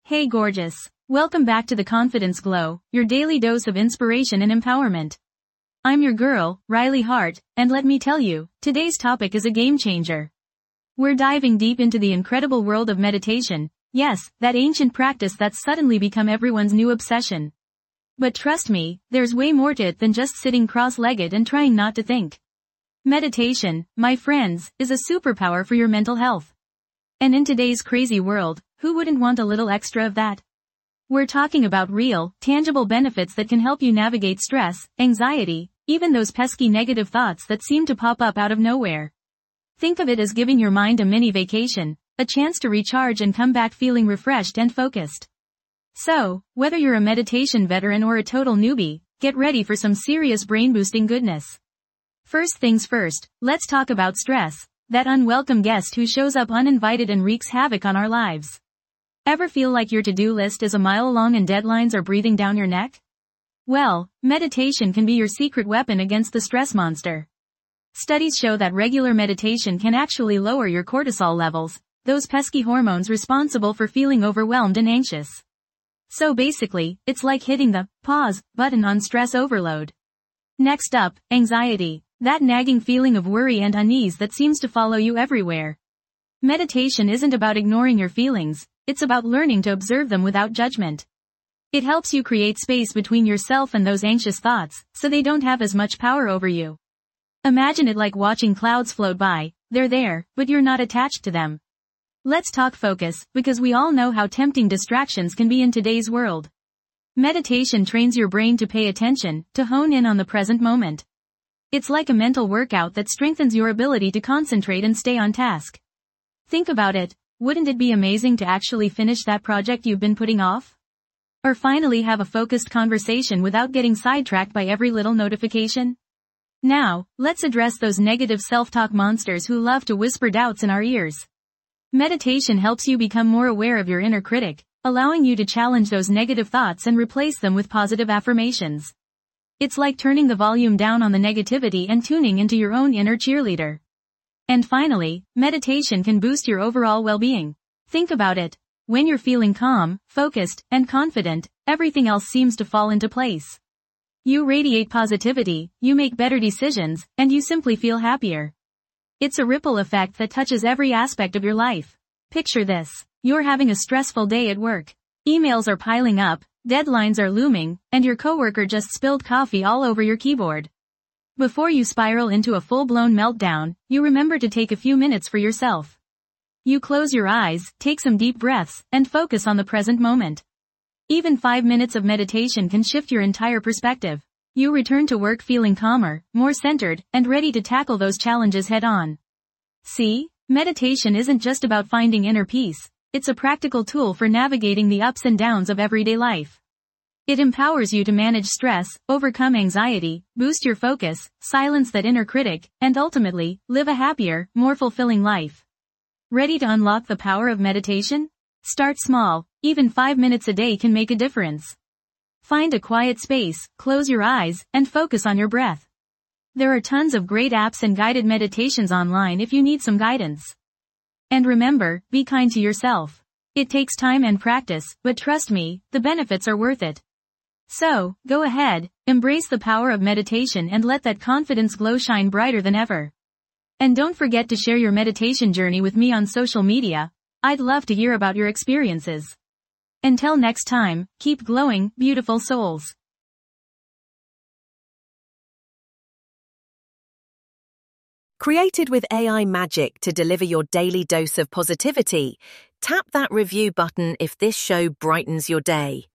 Hey gorgeous. Welcome back to the Confidence Glow, your daily dose of inspiration and empowerment. I'm your girl, Riley Hart, and let me tell you, today's topic is a game changer. We're diving deep into the incredible world of meditation, yes, that ancient practice that's suddenly become everyone's new obsession. But trust me, there's way more to it than just sitting cross-legged and trying not to think. Meditation, my friends, is a superpower for your mental health. And in today's crazy world, who wouldn't want a little extra of that? We're talking about real, tangible benefits that can help you navigate stress, anxiety, even those pesky negative thoughts that seem to pop up out of nowhere. Think of it as giving your mind a mini vacation, a chance to recharge and come back feeling refreshed and focused. So, whether you're a meditation veteran or a total newbie, get ready for some serious brain-boosting goodness. First things first, let's talk about stress, that unwelcome guest who shows up uninvited and wreaks havoc on our lives. Ever feel like your to-do list is a mile long and deadlines are breathing down your neck? Well, meditation can be your secret weapon against the stress monster. Studies show that regular meditation can actually lower your cortisol levels, those pesky hormones responsible for feeling overwhelmed and anxious. So basically, it's like hitting the pause button on stress overload. Next up, anxiety, that nagging feeling of worry and unease that seems to follow you everywhere. Meditation isn't about ignoring your feelings, it's about learning to observe them without judgment. It helps you create space between yourself and those anxious thoughts, so they don't have as much power over you. Imagine it like watching clouds float by, they're there, but you're not attached to them. Let's talk focus, because we all know how tempting distractions can be in today's world. Meditation trains your brain to pay attention, to hone in on the present moment. It's like a mental workout that strengthens your ability to concentrate and stay on task. Think about it. Wouldn't it be amazing to actually finish that project you've been putting off? Or finally have a focused conversation without getting sidetracked by every little notification? Now, let's address those negative self-talk monsters who love to whisper doubts in our ears. Meditation helps you become more aware of your inner critic, allowing you to challenge those negative thoughts and replace them with positive affirmations. It's like turning the volume down on the negativity and tuning into your own inner cheerleader. And finally, meditation can boost your overall well-being. Think about it. When you're feeling calm, focused, and confident, everything else seems to fall into place. You radiate positivity, you make better decisions, and you simply feel happier. It's a ripple effect that touches every aspect of your life. Picture this. You're having a stressful day at work. Emails are piling up, deadlines are looming, and your coworker just spilled coffee all over your keyboard. Before you spiral into a full-blown meltdown, you remember to take a few minutes for yourself. You close your eyes, take some deep breaths, and focus on the present moment. Even 5 minutes of meditation can shift your entire perspective. You return to work feeling calmer, more centered, and ready to tackle those challenges head-on. See, meditation isn't just about finding inner peace, it's a practical tool for navigating the ups and downs of everyday life. It empowers you to manage stress, overcome anxiety, boost your focus, silence that inner critic, and ultimately, live a happier, more fulfilling life. Ready to unlock the power of meditation? Start small, even 5 minutes a day can make a difference. Find a quiet space, close your eyes, and focus on your breath. There are tons of great apps and guided meditations online if you need some guidance. And remember, be kind to yourself. It takes time and practice, but trust me, the benefits are worth it. So, go ahead, embrace the power of meditation and let that confidence glow shine brighter than ever. And don't forget to share your meditation journey with me on social media. I'd love to hear about your experiences. Until next time, keep glowing, beautiful souls. Created with AI magic to deliver your daily dose of positivity, tap that review button if this show brightens your day.